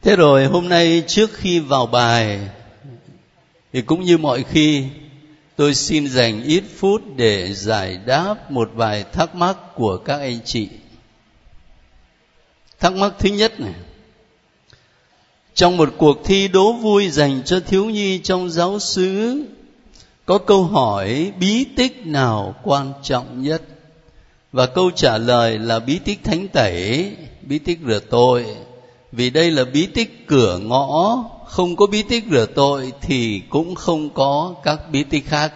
Thế rồi hôm nay trước khi vào bài thì cũng như mọi khi, tôi xin dành ít phút để giải đáp một vài thắc mắc của các anh chị. Thắc mắc thứ nhất này: trong một cuộc thi đố vui dành cho thiếu nhi trong giáo xứ, có câu hỏi bí tích nào quan trọng nhất? Và câu trả lời là bí tích thánh tẩy, bí tích rửa tội. Vì đây là bí tích cửa ngõ, không có bí tích rửa tội thì cũng không có các bí tích khác.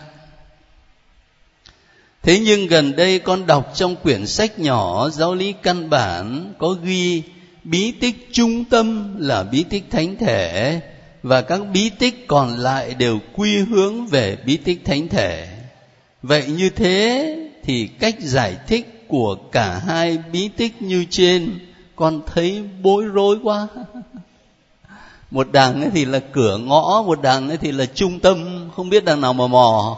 Thế nhưng gần đây con đọc trong quyển sách nhỏ Giáo lý căn bản có ghi bí tích trung tâm là bí tích thánh thể, và các bí tích còn lại đều quy hướng về bí tích thánh thể. Vậy như thế thì cách giải thích của cả hai bí tích như trên con thấy bối rối quá. Một đằng ấy thì là cửa ngõ, một đằng ấy thì là trung tâm, không biết đằng nào mà mò.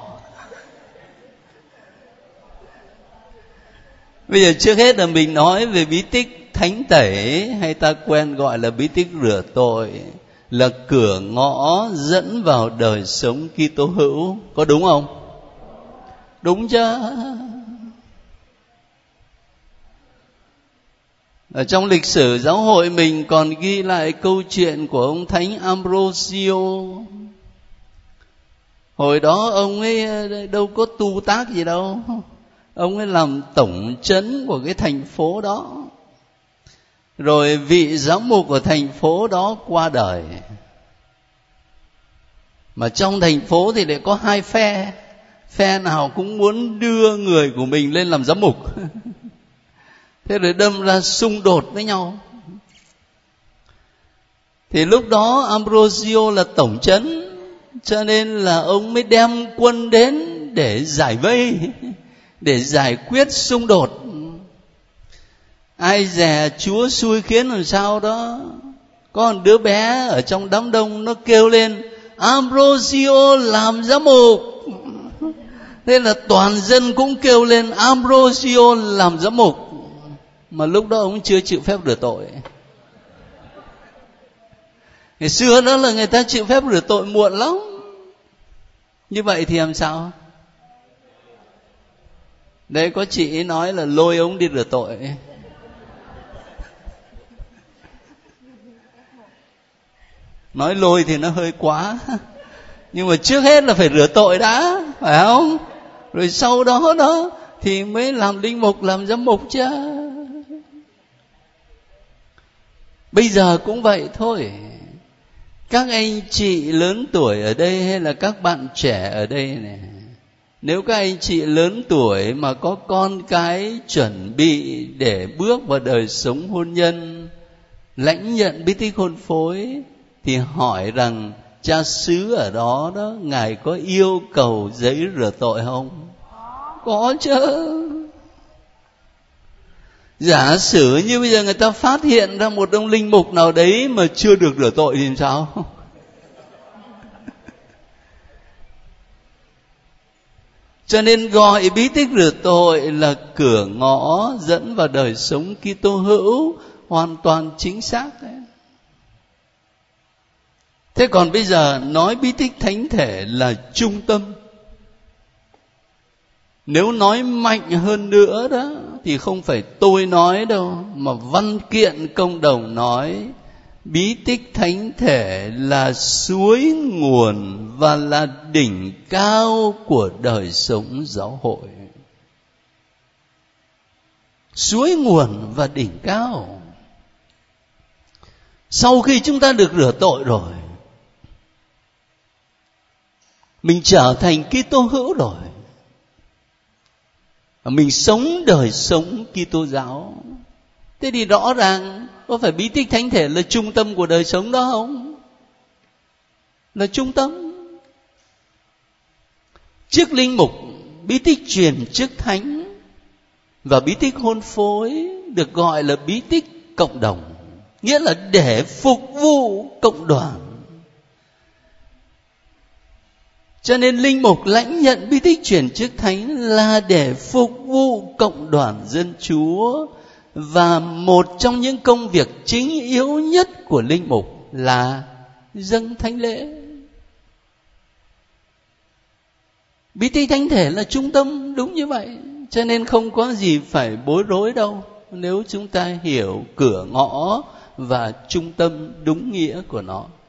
Bây giờ trước hết là mình nói về bí tích thánh tẩy, hay ta quen gọi là bí tích rửa tội, là cửa ngõ dẫn vào đời sống Kitô hữu, có đúng không? Đúng chứ? Ở trong lịch sử giáo hội mình còn ghi lại câu chuyện của ông Thánh Ambrosio. Hồi đó ông ấy đâu có tu tác gì đâu, ông ấy làm tổng trấn của cái thành phố đó. Rồi vị giám mục của thành phố đó qua đời. Mà trong thành phố thì lại có hai phe, phe nào cũng muốn đưa người của mình lên làm giám mục. Thế rồi đâm ra xung đột với nhau. Thì lúc đó Ambrosio là tổng trấn, cho nên là ông mới đem quân đến để giải vây, để giải quyết xung đột. Ai dè Chúa xui khiến làm sao đó, có một đứa bé ở trong đám đông nó kêu lên Ambrosio làm giám mục. Thế là toàn dân cũng kêu lên Ambrosio làm giám mục. Mà lúc đó ông chưa chịu phép rửa tội. Ngày xưa đó là người ta chịu phép rửa tội muộn lắm. Như vậy thì làm sao? Đấy, có chị nói là lôi ông đi rửa tội. Nói lôi thì nó hơi quá, nhưng mà trước hết là phải rửa tội đã, phải không? Rồi sau đó thì mới làm linh mục, làm giám mục chứ. Bây giờ cũng vậy thôi. Các anh chị lớn tuổi ở đây hay là các bạn trẻ ở đây này, nếu các anh chị lớn tuổi mà có con cái chuẩn bị để bước vào đời sống hôn nhân, lãnh nhận bí tích hôn phối, thì hỏi rằng cha xứ ở đó ngài có yêu cầu giấy rửa tội không? Có chứ. Giả sử như bây giờ người ta phát hiện ra một ông linh mục nào đấy mà chưa được rửa tội thì sao? Cho nên gọi bí tích rửa tội là cửa ngõ dẫn vào đời sống Kitô hữu, hoàn toàn chính xác đấy. Thế còn bây giờ nói bí tích thánh thể là trung tâm. Nếu nói mạnh hơn nữa đó thì không phải tôi nói đâu, mà văn kiện công đồng nói bí tích thánh thể là suối nguồn và là đỉnh cao của đời sống giáo hội. Suối nguồn và đỉnh cao. Sau khi chúng ta được rửa tội rồi, mình trở thành Kitô hữu rồi, mình sống đời sống Kitô giáo. Thế thì rõ ràng có phải bí tích thánh thể là trung tâm của đời sống đó không? Là trung tâm. Chức linh mục, bí tích truyền chức thánh và bí tích hôn phối được gọi là bí tích cộng đồng, nghĩa là để phục vụ cộng đoàn. Cho nên linh mục lãnh nhận bí tích truyền chức thánh là để phục vụ cộng đoàn dân Chúa, và một trong những công việc chính yếu nhất của linh mục là dâng thánh lễ. Bí tích thánh thể là trung tâm, đúng như vậy. Cho nên không có gì phải bối rối đâu, nếu chúng ta hiểu cửa ngõ và trung tâm đúng nghĩa của nó.